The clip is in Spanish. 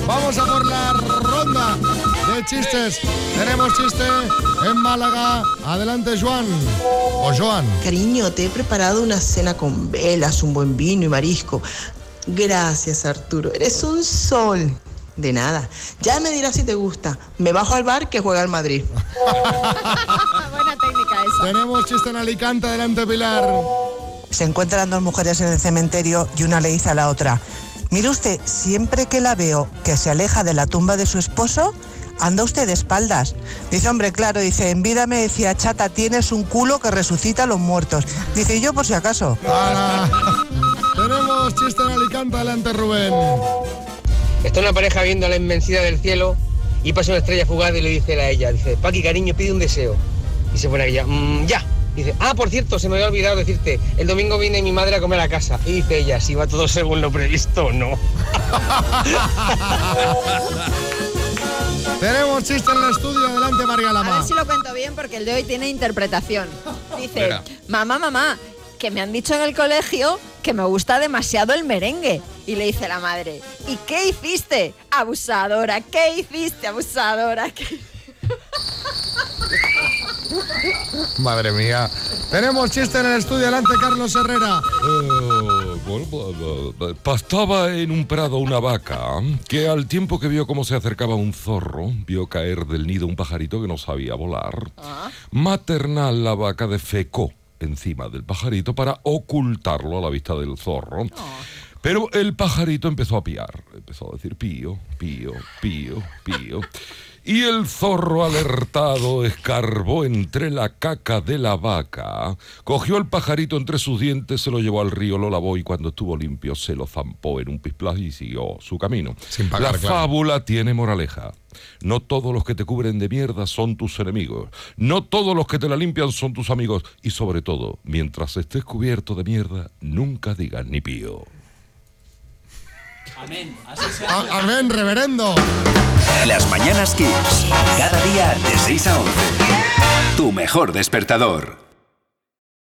Vamos a por la ronda de chistes. Tenemos chiste en Málaga. Adelante, Joan. O Joan. Cariño, te he preparado una cena con velas, un buen vino y marisco. Gracias, Arturo. Eres un sol. De nada. Ya me dirás si te gusta. Me bajo al bar que juega el Madrid. Buena técnica esa. Tenemos chiste en Alicante. Adelante, Pilar. Se encuentran dos mujeres en el cementerio y una le dice a la otra: mire usted, siempre que la veo que se aleja de la tumba de su esposo, anda usted de espaldas. Dice, hombre, claro, dice, en vida me decía, chata, tienes un culo que resucita a los muertos. Dice, yo por si acaso. Tenemos chiste en Alicante. Adelante, Rubén. Está una pareja viendo la inmensidad del cielo y pasa una estrella fugaz y le dice a ella, dice, Paqui, cariño, pide un deseo. Y se pone ella, ya. Dice, por cierto, se me había olvidado decirte, el domingo viene mi madre a comer a casa. Y dice ella, si va todo según lo previsto o no. Tenemos chiste en el estudio. Adelante, María A Lama. ver si lo cuento bien porque el de hoy tiene interpretación. Dice, Venga. mamá, que me han dicho en el colegio que me gusta demasiado el merengue. Y le dice la madre, ¿y qué hiciste? Abusadora, ¿qué hiciste, abusadora? Madre mía. Tenemos chiste en el estudio. Adelante, Carlos Herrera. Pastaba en un prado una vaca que al tiempo que vio cómo se acercaba un zorro, vio caer del nido un pajarito que no sabía volar. Maternal, la vaca defecó encima del pajarito para ocultarlo a la vista del zorro. Pero el pajarito empezó a piar, empezó a decir pío, pío, pío, pío. Y el zorro, alertado, escarbó entre la caca de la vaca, cogió el pajarito entre sus dientes, se lo llevó al río, lo lavó y cuando estuvo limpio se lo zampó en un pisplaj y siguió su camino. Sin pagar, La claro. fábula tiene moraleja. No todos los que te cubren de mierda son tus enemigos. No todos los que te la limpian son tus amigos. Y sobre todo, mientras estés cubierto de mierda, nunca digas ni pío. Amén. Así sea. Amén, reverendo. Las Mañanas Kiss. Cada día de 6 a 11. Tu mejor despertador.